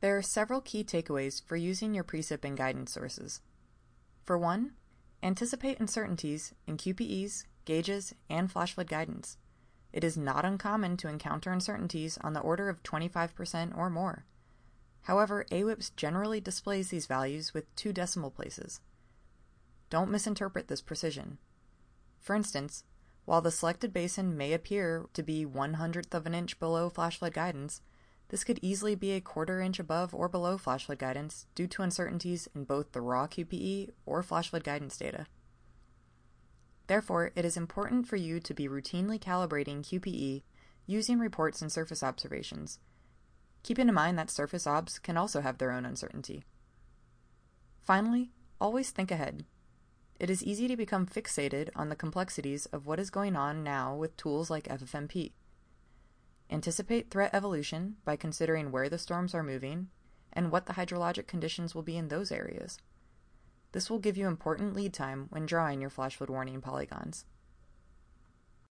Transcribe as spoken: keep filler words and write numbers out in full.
There are several key takeaways for using your precip and guidance sources. For one, anticipate uncertainties in Q P Es, gauges, and flash flood guidance. It is not uncommon to encounter uncertainties on the order of twenty-five percent or more. However, A W I P S generally displays these values with two decimal places. Don't misinterpret this precision. For instance, while the selected basin may appear to be one hundredth of an inch below flash flood guidance, this could easily be a quarter inch above or below flash flood guidance due to uncertainties in both the raw Q P E or flash flood guidance data. Therefore, it is important for you to be routinely calibrating Q P E using reports and surface observations, keeping in mind that surface obs can also have their own uncertainty. Finally, always think ahead. It is easy to become fixated on the complexities of what is going on now with tools like F F M P. Anticipate threat evolution by considering where the storms are moving and what the hydrologic conditions will be in those areas. This will give you important lead time when drawing your flash flood warning polygons.